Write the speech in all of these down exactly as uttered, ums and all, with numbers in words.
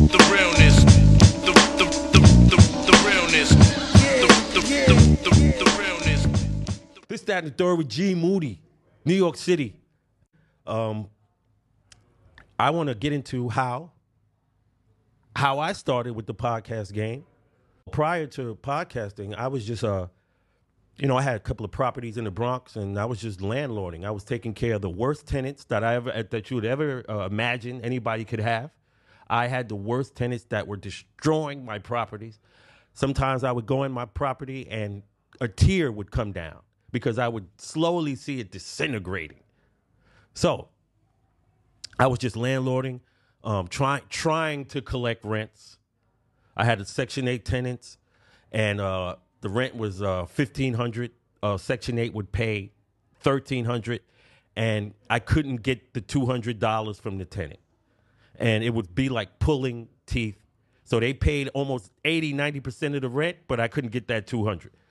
the realness, the the the the, the realness, the the, the, the, the realness. This, that, and the third with G Moody, New York City. Um, I want to get into how how I started with the podcast game. Prior to podcasting, I was just uh, you know, I had a couple of properties in the Bronx, and I was just landlording. I was taking care of the worst tenants that I ever that you would ever uh, imagine anybody could have. I had the worst tenants that were destroying my properties. Sometimes I would go in my property and a tear would come down because I would slowly see it disintegrating. So I was just landlording, um, trying trying to collect rents. I had a Section eight tenants, and uh, the rent was uh, fifteen hundred dollars. Uh, Section eight would pay thirteen hundred dollars, and I couldn't get the two hundred dollars from the tenant. And it would be like pulling teeth. So they paid almost eighty, ninety percent of the rent, but I couldn't get that two hundred dollars.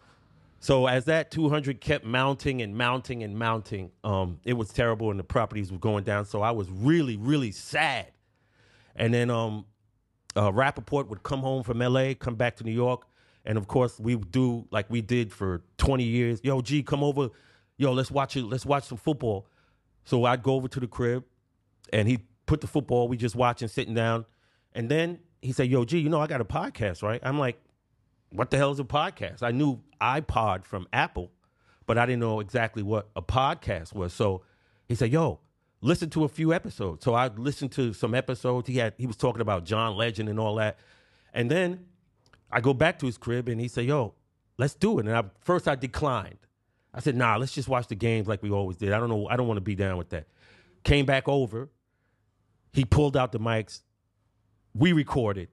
So as that two hundred kept mounting and mounting and mounting, um, it was terrible, and the properties were going down. So I was really, really sad. And then um, uh, Rappaport would come home from L A, come back to New York, and of course we would do like we did for twenty years. Yo, G, come over. Yo, let's watch it. Let's watch some football. So I'd go over to the crib, and he'd put the football. We just watching, sitting down, and then he said, "Yo, G, you know I got a podcast, right?" I'm like, what the hell is a podcast? I knew iPod from Apple, but I didn't know exactly what a podcast was. So he said, yo, listen to a few episodes. So I listened to some episodes. He had he was talking about John Legend and all that. And then I go back to his crib and he said, yo, let's do it. And I, first I declined. I said, nah, let's just watch the games like we always did. I don't know. I don't want to be down with that. Came back over. He pulled out the mics. We recorded.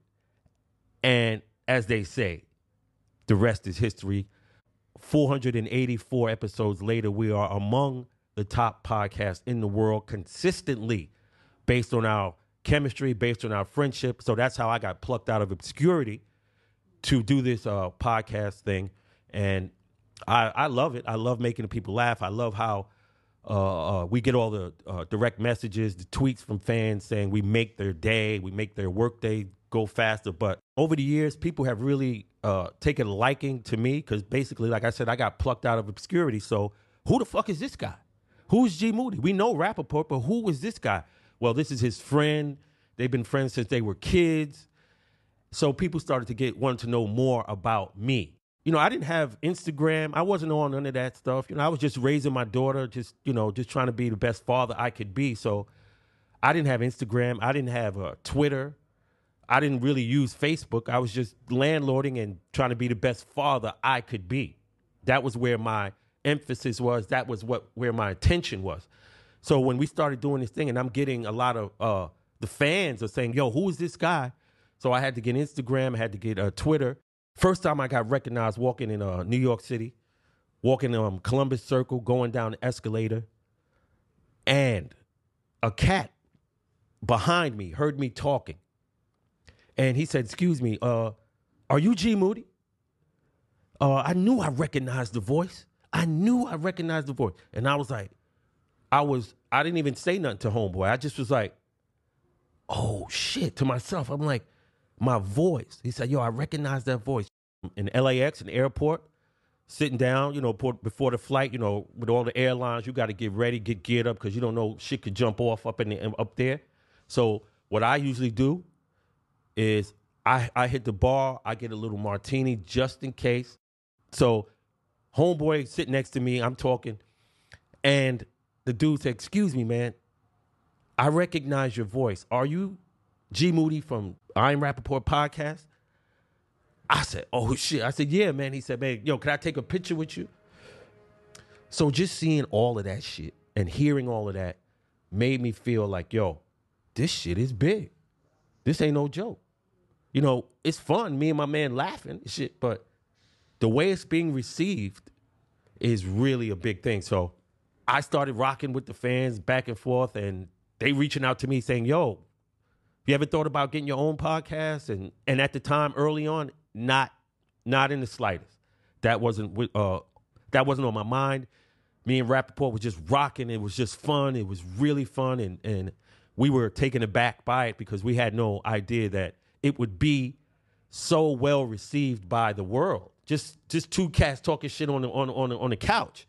And as they say, the rest is history. four hundred eighty-four episodes later, we are among the top podcasts in the world consistently based on our chemistry, based on our friendship. So that's how I got plucked out of obscurity to do this uh, podcast thing. And I, I love it. I love making the people laugh. I love how uh, uh, we get all the uh, direct messages, the tweets from fans saying we make their day, we make their work day go faster. But over the years, people have really uh, taken a liking to me because basically, like I said, I got plucked out of obscurity. So who the fuck is this guy? Who's G Moody? We know Rappaport, but who is this guy? Well, this is his friend. They've been friends since they were kids. So people started to get wanted to know more about me. You know, I didn't have Instagram. I wasn't on none of that stuff. You know, I was just raising my daughter, just, you know, just trying to be the best father I could be. So I didn't have Instagram. I didn't have uh, Twitter. I didn't really use Facebook. I was just landlording and trying to be the best father I could be. That was where my emphasis was. That was what where my attention was. So when we started doing this thing, and I'm getting a lot of uh, the fans are saying, yo, who is this guy? So I had to get Instagram. I had to get uh, Twitter. First time I got recognized walking in uh, New York City, walking um, Columbus Circle, going down the escalator, and a cat behind me heard me talking. And he said, excuse me, uh, are you G Moody? Uh, I knew I recognized the voice. I knew I recognized the voice. And I was like, I was, I didn't even say nothing to homeboy. I just was like, oh shit, to myself. I'm like, my voice. He said, yo, I recognize that voice. In L A X, in the airport, sitting down, you know, before the flight, you know, with all the airlines, you got to get ready, get geared up because you don't know shit could jump off up in the, up there. So what I usually do is I, I hit the bar, I get a little martini just in case. So homeboy sitting next to me, I'm talking, and the dude said, excuse me, man, I recognize your voice. Are you G Moody from I'm Rappaport podcast? I said, oh shit. I said, yeah, man. He said, man, yo, can I take a picture with you? So just seeing all of that shit and hearing all of that made me feel like, yo, this shit is big. This ain't no joke. You know, it's fun, me and my man laughing and shit, but the way it's being received is really a big thing. So I started rocking with the fans back and forth, and they reaching out to me saying, yo, you ever thought about getting your own podcast? And and at the time, early on, not not in the slightest. That wasn't uh that wasn't on my mind. Me and Rappaport was just rocking. It was just fun. It was really fun, and and we were taken aback by it because we had no idea that it would be so well received by the world. Just just two cats talking shit on the on on the, on the couch,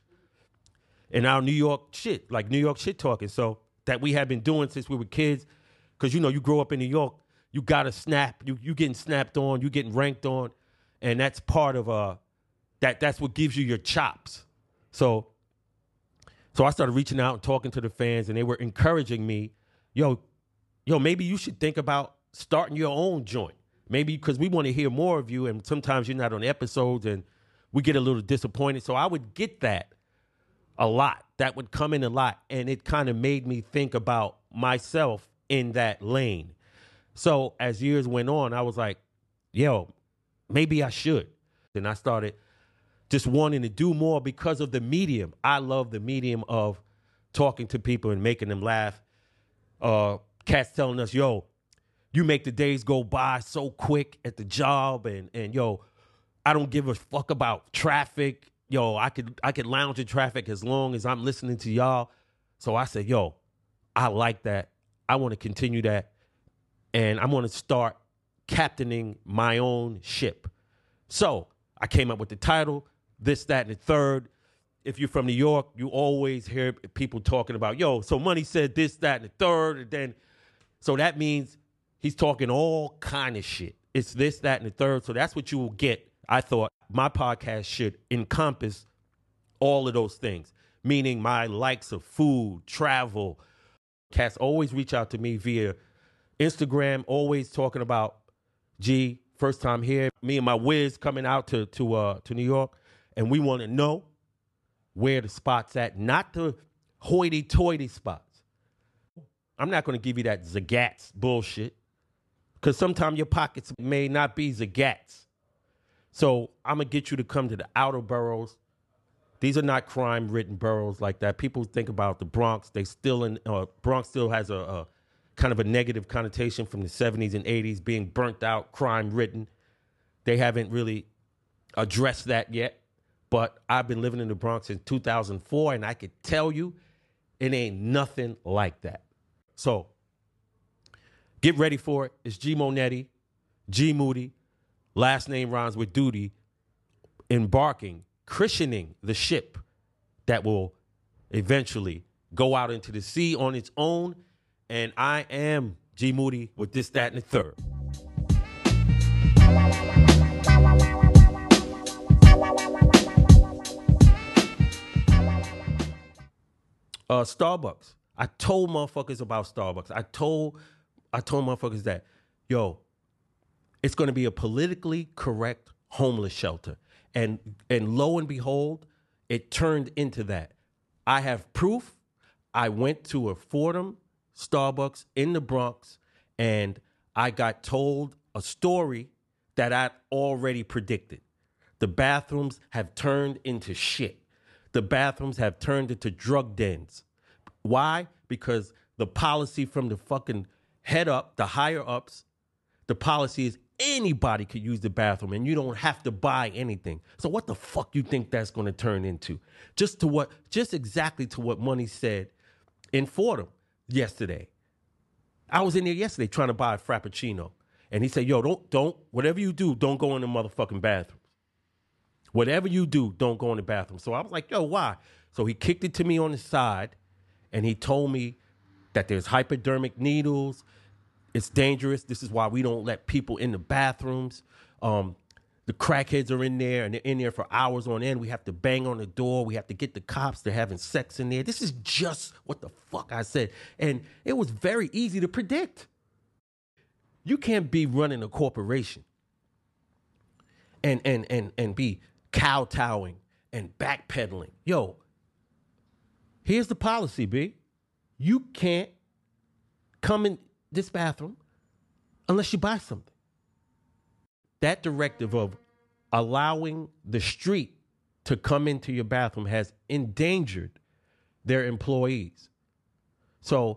and our New York shit, like New York shit talking. So that we had been doing since we were kids, because you know you grow up in New York, you gotta snap, you you getting snapped on, you getting ranked on, and that's part of uh that that's what gives you your chops. So so I started reaching out and talking to the fans, and they were encouraging me, yo, yo, maybe you should think about starting your own joint. Maybe because we want to hear more of you, and sometimes you're not on episodes, and we get a little disappointed. So I would get that a lot. That would come in a lot, and it kind of made me think about myself in that lane. So as years went on, I was like, yo, maybe I should. And I started just wanting to do more because of the medium. I love the medium of talking to people and making them laugh. Uh, cats telling us, yo, you make the days go by so quick at the job, and and yo, I don't give a fuck about traffic. Yo, I could I could lounge in traffic as long as I'm listening to y'all. So I said, yo, I like that. I want to continue that, and I'm going to start captaining my own ship. So I came up with the title, This, That, and the Third. If you're from New York, you always hear people talking about, yo, so Money said this, that, and the third, and then, so that means he's talking all kind of shit. It's this, that, and the third. So that's what you will get. I thought my podcast should encompass all of those things, meaning my likes of food, travel. Cats always reach out to me via Instagram, always talking about, G, first time here. Me and my whiz coming out to to uh, to New York, and we want to know where the spot's at, not the hoity-toity spots. I'm not going to give you that Zagat's bullshit, because sometimes your pockets may not be Zagat's. So I'm going to get you to come to the outer boroughs. These are not crime-ridden boroughs like that. People think about the Bronx. They still in uh, Bronx still has a, a kind of a negative connotation from the seventies and eighties, being burnt out, crime-ridden. They haven't really addressed that yet. But I've been living in the Bronx since two thousand four, and I could tell you it ain't nothing like that. So get ready for it. It's G Monetti, G Moody, last name rhymes with duty, embarking, christening the ship that will eventually go out into the sea on its own. And I am G Moody with This, That, and the Third. Uh, Starbucks. I told motherfuckers about Starbucks. I told I told motherfuckers that, yo, it's going to be a politically correct homeless shelter. And and lo and behold, it turned into that. I have proof. I went to a Fordham Starbucks in the Bronx, and I got told a story that I'd already predicted. The bathrooms have turned into shit. The bathrooms have turned into drug dens. Why? Because the policy from the fucking head up, the higher ups, the policy is anybody could use the bathroom and you don't have to buy anything. So what the fuck you think that's going to turn into? Just to what, just exactly to what Money said in Fordham yesterday. I was in there yesterday trying to buy a Frappuccino. And he said, yo, don't, don't, whatever you do, don't go in the motherfucking bathroom. Whatever you do, don't go in the bathroom. So I was like, yo, why? So he kicked it to me on the side, and he told me that there's hypodermic needles. It's dangerous. This is why we don't let people in the bathrooms. Um, the crackheads are in there, and they're in there for hours on end. We have to bang on the door. We have to get the cops. They're having sex in there. This is just what the fuck I said. And it was very easy to predict. You can't be running a corporation and and and and be kowtowing and backpedaling. Yo, here's the policy, B. You can't come in this bathroom unless you buy something. That directive of allowing the street to come into your bathroom has endangered their employees. So,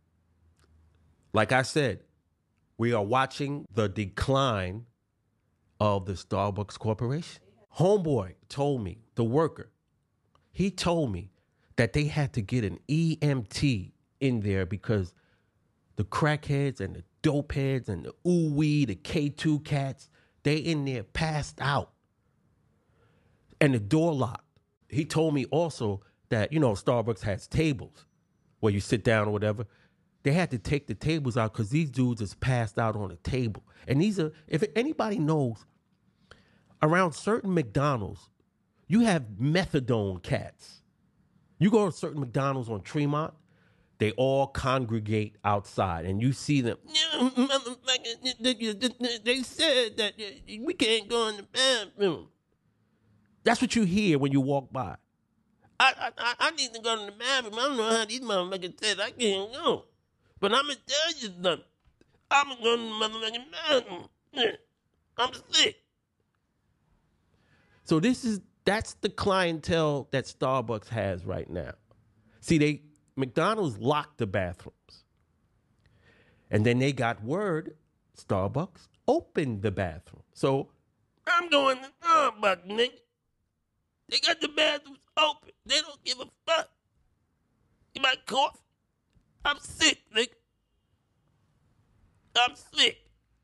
like I said, we are watching the decline of the Starbucks Corporation. Homeboy told me, the worker, he told me that they had to get an E M T in there because the crackheads and the dope heads and the ooh-wee, the K two cats, they in there passed out. And the door locked. He told me also that, you know, Starbucks has tables where you sit down or whatever. They had to take the tables out because these dudes is passed out on a table. And these are, if anybody knows, around certain McDonald's, you have methadone cats. You go to certain McDonald's on Tremont, they all congregate outside, and you see them. They said that we can't go in the bathroom. That's what you hear when you walk by. I I, I need to go to the bathroom. I don't know how these motherfuckers said I can't go. But I'm going to tell you something. I'm going to go to the motherfucking bathroom. I'm sick. So this is, that's the clientele that Starbucks has right now. See, they McDonald's locked the bathrooms. And then they got word, Starbucks opened the bathroom. So I'm going to Starbucks, nigga. They got the bathrooms open. They don't give a fuck. You might cough. I'm sick, nigga. I'm sick.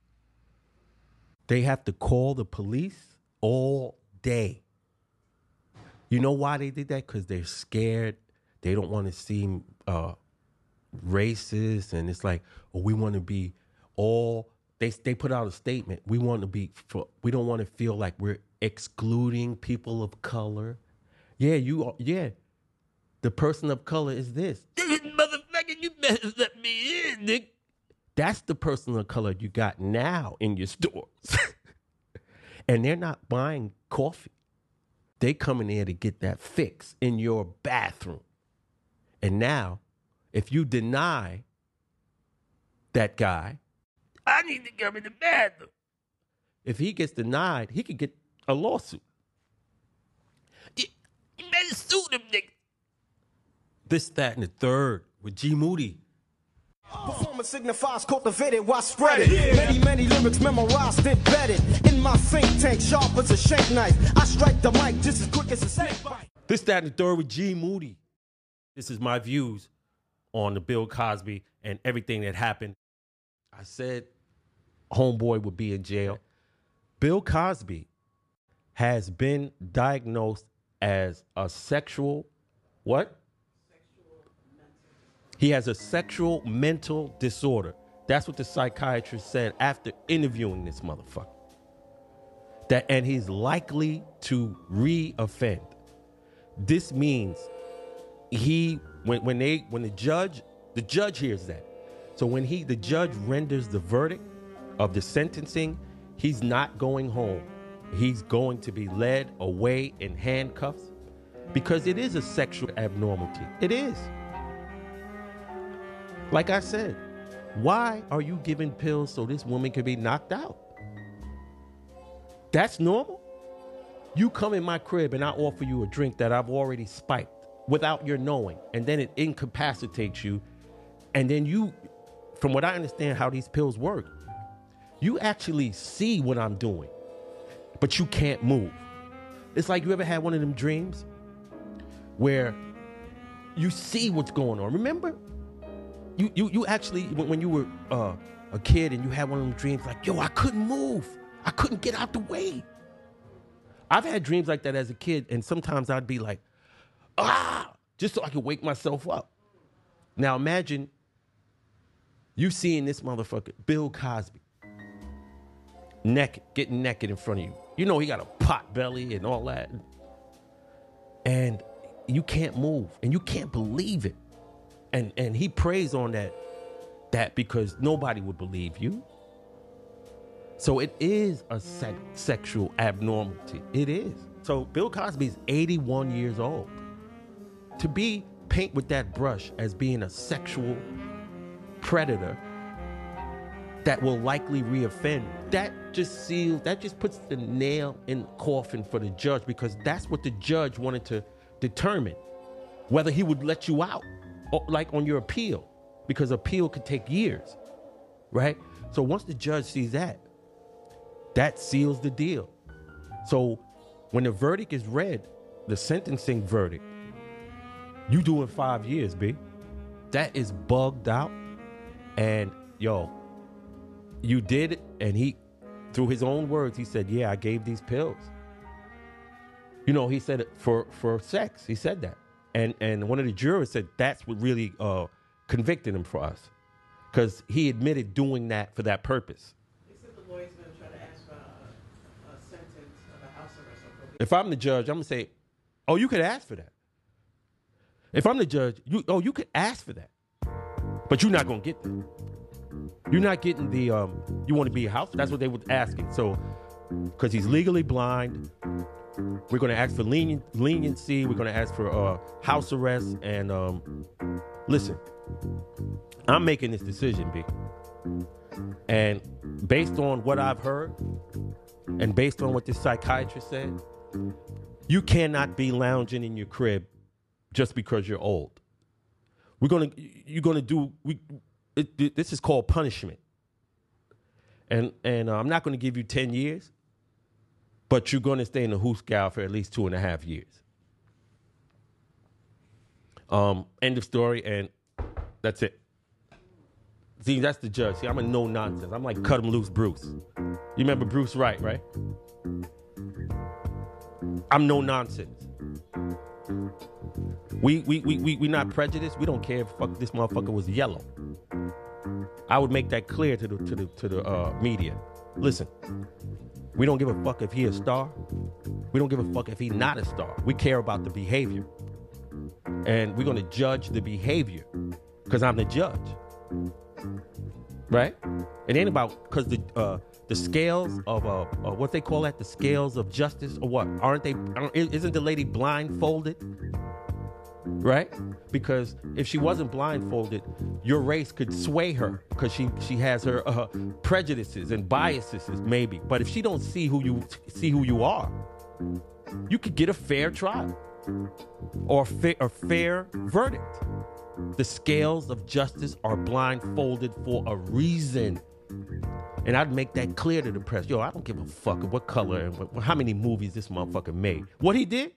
They have to call the police all day. You know why they did that? Because they're scared. They don't want to seem uh, racist. And it's like, oh, we want to be all, they they put out a statement. We want to be, for, we don't want to feel like we're excluding people of color. Yeah, you are, yeah. The person of color is this. Motherfucker, you better let me in, nigga. That's the person of color you got now in your stores. And they're not buying coffee. They come in there to get that fix in your bathroom. And now, if you deny that guy, I need to come in the bathroom. If he gets denied, he could get a lawsuit. You, you better sue them, nigga. This, that, and the third with G Moody. Performance signifies cultivated, why spread it? Many, many lyrics memorized, embedded in my think tank, sharp as a shank knife. I strike the mic just as quick as a snake bite. This, that, and the third with G Moody. This is my views on the Bill Cosby and everything that happened. I said homeboy would be in jail. Bill Cosby has been diagnosed as a sexual, what? He has a sexual mental disorder. That's what the psychiatrist said after interviewing this motherfucker. That, and he's likely to re-offend. This means he, when, when they, when the judge, the judge hears that. So when he, the judge renders the verdict of the sentencing, he's not going home. He's going to be led away in handcuffs because it is a sexual abnormality. It is. Like I said, why are you giving pills so this woman can be knocked out? That's normal? You come in my crib and I offer you a drink that I've already spiked without your knowing, and then it incapacitates you, and then you, from what I understand how these pills work, you actually see what I'm doing, but you can't move. It's like, you ever had one of them dreams where you see what's going on? Remember? You you you actually, when you were uh, a kid and you had one of them dreams like, yo, I couldn't move. I couldn't get out the way. I've had dreams like that as a kid, and sometimes I'd be like, ah, just so I could wake myself up. Now imagine you seeing this motherfucker, Bill Cosby, naked, getting naked in front of you. You know he got a pot belly and all that. And you can't move, and you can't believe it. And and he preys on that, that because nobody would believe you. So it is a se- sexual abnormality. It is. So Bill Cosby is eighty-one years old. To be paint with that brush as being a sexual predator that will likely reoffend, that just seals, that just puts the nail in the coffin for the judge, because that's what the judge wanted to determine, whether he would let you out. Like on your appeal, because appeal could take years, right? So once the judge sees that, that seals the deal. So when the verdict is read, the sentencing verdict, you doing five years, B. That is bugged out. And yo, you did it, and he, through his own words, he said, yeah, I gave these pills. You know, he said it for, for sex. He said that. And and one of the jurors said that's what really uh, convicted him for us. Because he admitted doing that for that purpose. He said the lawyer's going to try to ask for a, a sentence of a house arrest or probation. If I'm the judge, I'm going to say, oh, you could ask for that. If I'm the judge, you oh, you could ask for that. But you're not going to get that. You're not getting the, um, you want to be a house? That's what they were asking. So, because he's legally blind, we're going to ask for lenient, leniency. We're going to ask for uh, house arrest. And um, listen, I'm making this decision, B. And based on what I've heard and based on what this psychiatrist said, you cannot be lounging in your crib just because you're old. We're going to, you're going to do, we, it, this is called punishment. And, and uh, I'm not going to give you ten years. But you're going to stay in the Hooskow for at least two and a half years. Um, end of story, and that's it. See, that's the judge. See, I'm a no nonsense. I'm like cut him loose Bruce. You remember Bruce Wright, right? I'm no nonsense. We we we we we not prejudiced. We don't care if fuck this motherfucker was yellow. I would make that clear to the to the to the uh, media. Listen. We don't give a fuck if he a star. We don't give a fuck if he not a star. We care about the behavior. And we're going to judge the behavior because I'm the judge. Right? It ain't about, because the uh, the scales of, uh, uh, what they call that, the scales of justice or what? Aren't they, aren't, isn't the lady blindfolded? Right? Because if she wasn't blindfolded, your race could sway her because she she has her uh, prejudices and biases, maybe. But if she don't see who you see who you are, you could get a fair trial or fa- a fair verdict. The scales of justice are blindfolded for a reason. And I'd make that clear to the press. Yo, I don't give a fuck what color and what, how many movies this motherfucker made. What he did?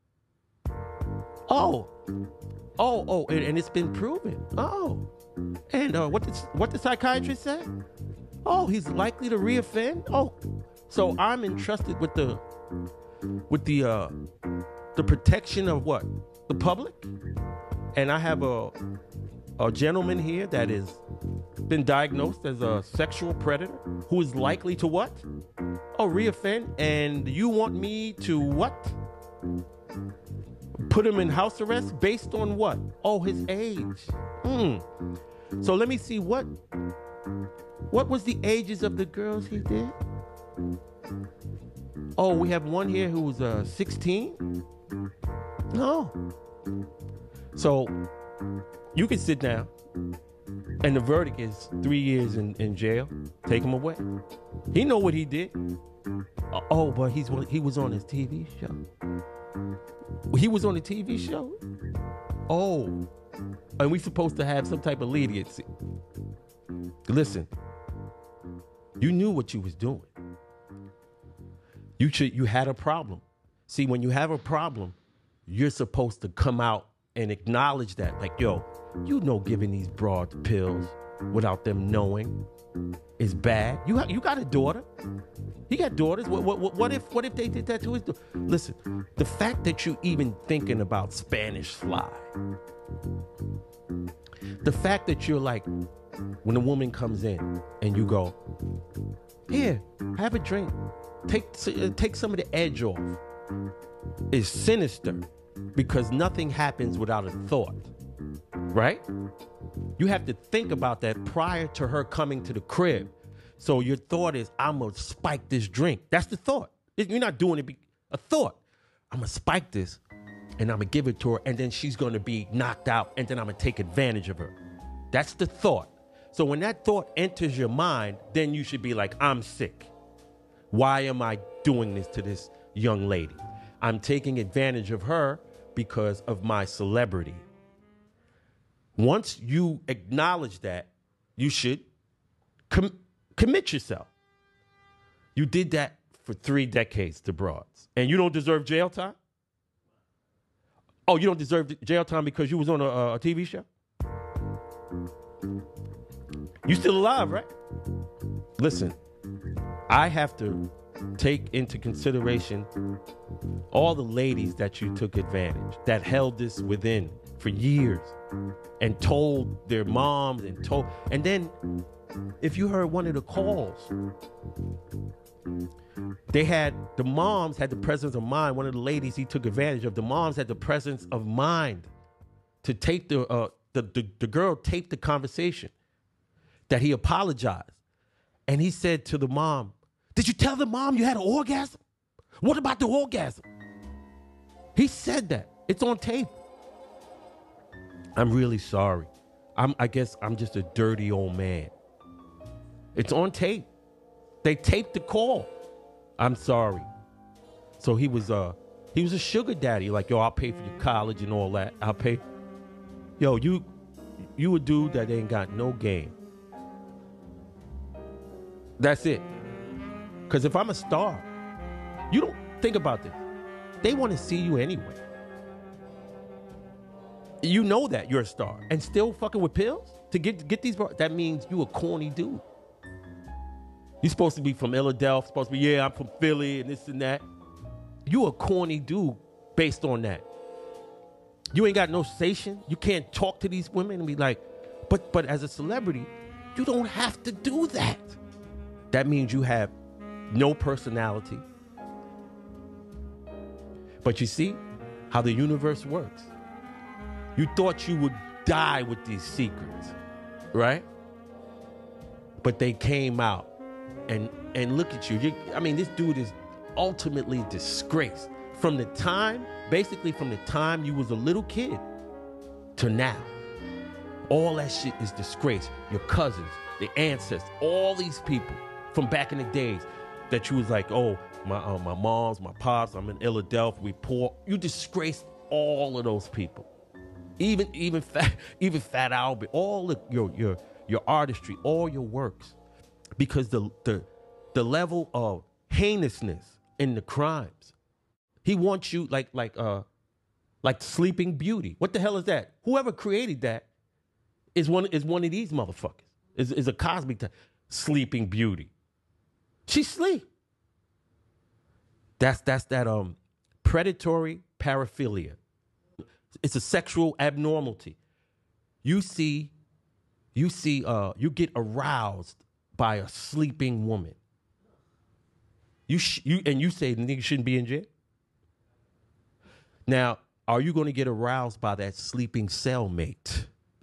Oh, oh, oh, and, and it's been proven. Oh, and uh, what did what the psychiatrist say? Oh, he's likely to reoffend. Oh, so I'm entrusted with the with the uh, the protection of what? The public, and I have a a gentleman here that has been diagnosed as a sexual predator who is likely to what? Oh, reoffend, and you want me to what? Put him in house arrest based on what? Oh, his age. Hmm. So let me see what what was the ages of the girls he did? Oh, we have one here who was uh, sixteen. No. So you can sit down, and the verdict is three years in, in jail. Take him away. He know what he did. Uh, oh, but he's he was on his T V show. He was on a T V show? Oh. And we supposed to have some type of leniency. Listen. You knew what you was doing. You should, you had a problem. See, when you have a problem, you're supposed to come out and acknowledge that. Like, yo, you know giving these broads pills without them knowing is bad. You ha- you got a daughter. He got daughters. What, what, what if what if they did that to his daughter? Listen, the fact that you even thinking about Spanish Fly, the fact that you're like, when a woman comes in and you go, here, have a drink, take uh, take some of the edge off, is sinister because nothing happens without a thought, right? You have to think about that prior to her coming to the crib. So your thought is, I'm going to spike this drink. That's the thought. You're not doing it. Be- a thought. I'm going to spike this, and I'm going to give it to her, and then she's going to be knocked out, and then I'm going to take advantage of her. That's the thought. So when that thought enters your mind, then you should be like, I'm sick. Why am I doing this to this young lady? I'm taking advantage of her because of my celebrity. Once you acknowledge that, you should com- commit yourself. You did that for three decades to broads, and you don't deserve jail time? Oh, you don't deserve jail time because you was on a, a T V show? You still alive, right? Listen, I have to take into consideration all the ladies that you took advantage, that held this within for years and told their moms and told, and then if you heard one of the calls, they had, the moms had the presence of mind. One of the ladies he took advantage of, the moms had the presence of mind to tape the, uh, the, the, the girl taped the conversation that he apologized. And he said to the mom, did you tell the mom you had an orgasm? What about the orgasm? He said that. It's on tape. I'm really sorry. I'm, I guess I'm just a dirty old man. It's on tape. They taped the call. I'm sorry. So he was uh he was a sugar daddy, like, yo, I'll pay for your college and all that. I'll pay. Yo, you you a dude that ain't got no game. That's it. Because if I'm a star, you don't think about this. They want to see you anyway. You know that you're a star and still fucking with pills to get get these. That means you a corny dude. You supposed to be from Philadelphia, supposed to be, yeah, I'm from Philly and this and that. You a corny dude based on that. You ain't got no station. You can't talk to these women and be like, but but as a celebrity, you don't have to do that. That means you have no personality. But you see how the universe works. You thought you would die with these secrets, right? But they came out. And and look at you. you. I mean, this dude is ultimately disgraced. From the time, basically from the time you was a little kid to now. All that shit is disgrace. Your cousins, the ancestors, all these people from back in the days that you was like, oh, my uh, my moms, my pops, I'm in Philadelphia, we poor. You disgraced all of those people. Even even fat, even Fat Albert, all the, your your your artistry, all your works. Because the, the the level of heinousness in the crimes, he wants you like like uh like Sleeping Beauty. What the hell is that? Whoever created that is one is one of these motherfuckers. Is is a Cosby type. Sleeping Beauty. She sleep. That's that's that um predatory paraphilia. It's a sexual abnormality. You see, you see, uh, you get aroused by a sleeping woman. You sh- you and you say the nigga shouldn't be in jail. Now, are you going to get aroused by that sleeping cellmate?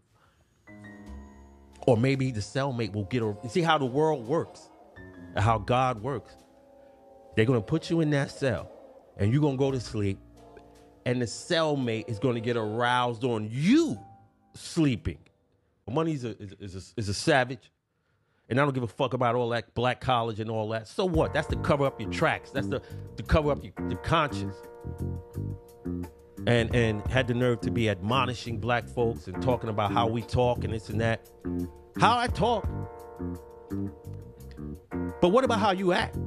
Or maybe the cellmate will get a, you see how the world works, and how God works. They're going to put you in that cell, and you're going to go to sleep, and the cellmate is going to get aroused on you sleeping. Money's a, is, is, a, is a savage. And I don't give a fuck about all that black college and all that. So what? That's to cover up your tracks. That's to, to cover up your, your conscience. And and had the nerve to be admonishing black folks and talking about how we talk and this and that. How I talk. But what about how you act?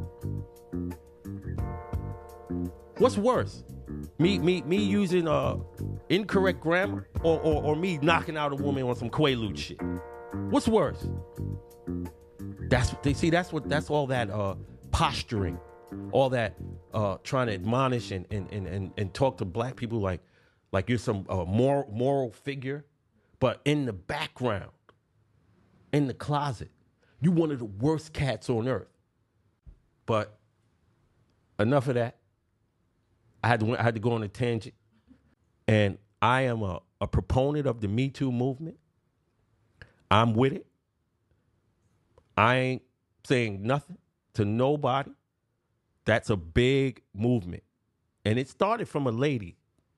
What's worse? Me me me using uh incorrect grammar or, or or me knocking out a woman on some Quaalude shit? What's worse? That's they see. That's what. That's all that uh, posturing, all that uh, trying to admonish and, and and and and talk to black people like like you're some uh, moral moral figure, but in the background, in the closet, you one of the worst cats on earth. But enough of that. I had to I had to go on a tangent, and I am a, a proponent of the Me Too movement. I'm with it. I ain't saying nothing to nobody. That's a big movement. And it started from a lady.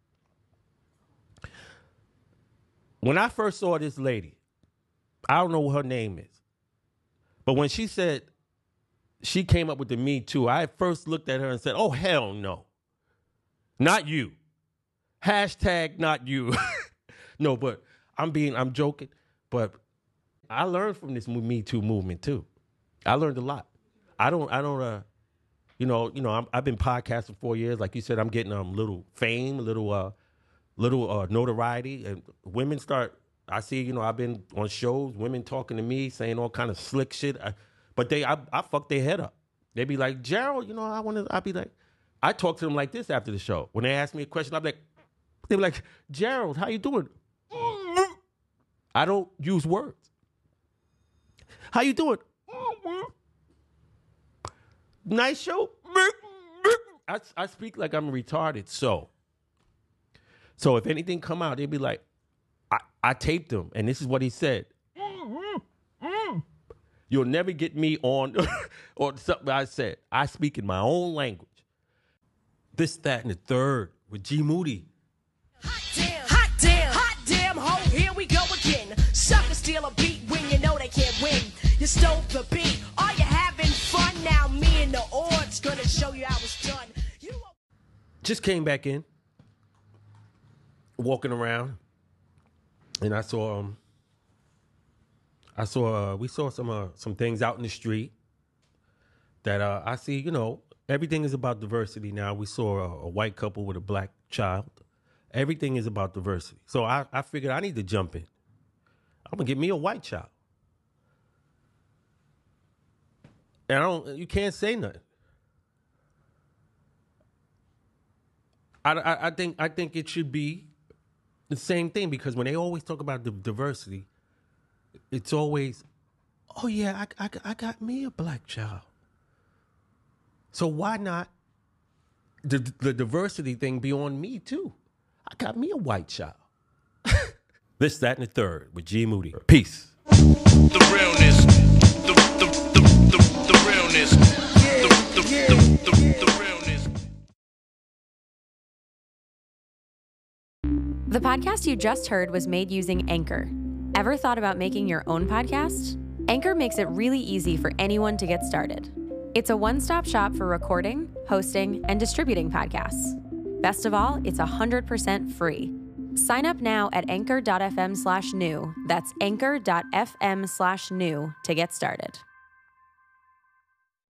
When I first saw this lady, I don't know what her name is. But when she said she came up with the Me Too, I first looked at her and said, oh, hell no. Not you. Hashtag not you. No, but I'm being, I'm joking. But I learned from this Me Too movement too. I learned a lot. I don't, I don't, uh, you know, you know, I'm, I've been podcasting for four years. Like you said, I'm getting um little fame, a little, uh, little uh, notoriety, and women start. I see, you know, I've been on shows, women talking to me, saying all kind of slick shit. I, but they, I, I fuck their head up. They be like, Gerald, you know, I want to, I be like, I talk to them like this after the show. When they ask me a question, I'm like, they be like, Gerald, how you doing? I don't use words. How you doing? Nice show. I, I speak like I'm retarded. So, so if anything come out, they'd be like, I, I taped him, and this is what he said. You'll never get me on or something I said. I speak in my own language. This, that, and the third with G Moody. Hot damn, hot damn, hot damn, ho, here we go again. Suckers steal a beat when you know they can't win. You stole the beat, are you having fun? Now me and the odds gonna show you how it's done. You Just came back in, walking around, and I saw um, I saw uh, we saw some uh, some things out in the street that uh, I see. You know, everything is about diversity now. We saw a, a white couple with a black child. Everything is about diversity. So I, I figured I need to jump in. I'm gonna get me a white child, and I don't. You can't say nothing. I, I, I think I think it should be the same thing, because when they always talk about the diversity, it's always, oh yeah, I, I, I got me a black child. So why not the, the diversity thing be on me too? I got me a white child. This, that, and the third with G Moody. Peace. The realness. The, the, the, the, the realness. The, the, the, the, the realness. The podcast you just heard was made using Anchor. Ever thought about making your own podcast? Anchor makes it really easy for anyone to get started. It's a one-stop shop for recording, hosting, and distributing podcasts. Best of all, it's one hundred percent free. Sign up now at anchor.fm slash new. That's anchor.fm slash new to get started.